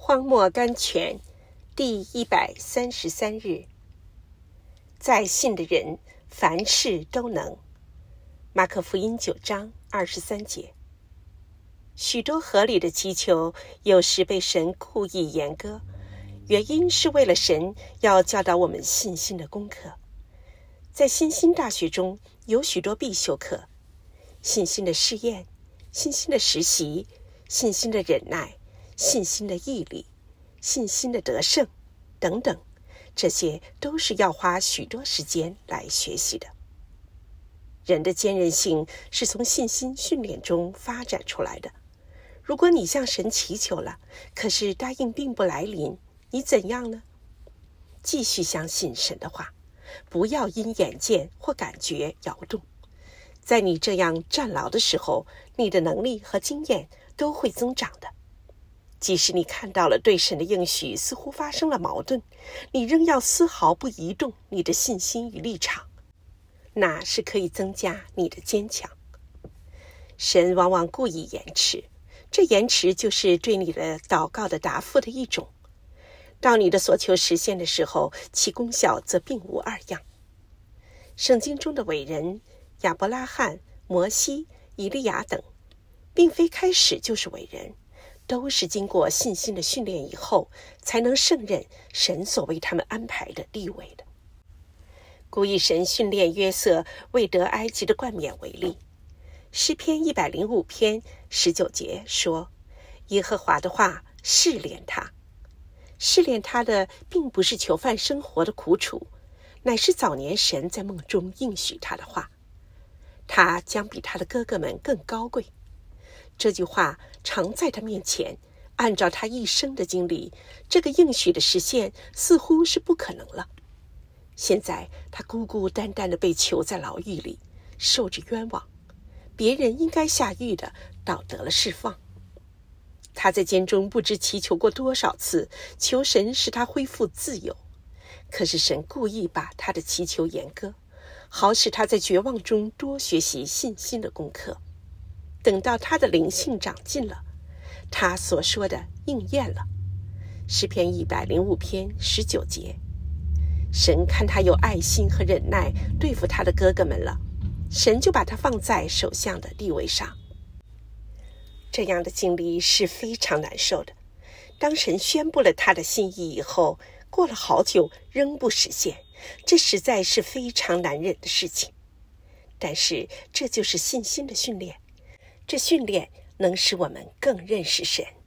荒漠甘泉第133日，在信的人凡事都能。马可福音9章23节。许多合理的祈求有时被神故意严格，原因是为了神要教导我们信心的功课。在新兴大学中有许多必修课，信心的试验、信心的实习、信心的忍耐、信心的毅力、信心的得胜等等，这些都是要花许多时间来学习的。人的坚韧性是从信心训练中发展出来的。如果你向神祈求了，可是答应并不来临，你怎样呢？继续相信神的话，不要因眼见或感觉摇动。在你这样站牢的时候，你的能力和经验都会增长的。即使你看到了对神的应许似乎发生了矛盾，你仍要丝毫不移动你的信心与立场，那是可以增加你的坚强。神往往故意延迟，这延迟就是对你的祷告的答复的一种。到你的所求实现的时候，其功效则并无二样。圣经中的伟人亚伯拉罕、摩西、以利亚等，并非开始就是伟人，都是经过信心的训练以后，才能胜任神所为他们安排的地位的。故以神训练约瑟为得埃及的冠冕为例，诗篇105篇19节说，耶和华的话试炼他。试炼他的并不是囚犯生活的苦楚，乃是早年神在梦中应许他的话，他将比他的哥哥们更高贵。这句话常在他面前，按照他一生的经历，这个应许的实现似乎是不可能了。现在他孤孤单单地被囚在牢狱里，受着冤枉，别人应该下狱的倒得了释放。他在监中不知祈求过多少次，求神使他恢复自由，可是神故意把他的祈求严格，好使他在绝望中多学习信心的功课。等到他的灵性长进了，他所说的应验了。诗篇105篇19节。神看他有爱心和忍耐对付他的哥哥们了，神就把他放在首相的地位上。这样的经历是非常难受的。当神宣布了他的心意以后，过了好久仍不实现，这实在是非常难忍的事情。但是这就是信心的训练，这训练能使我们更认识神。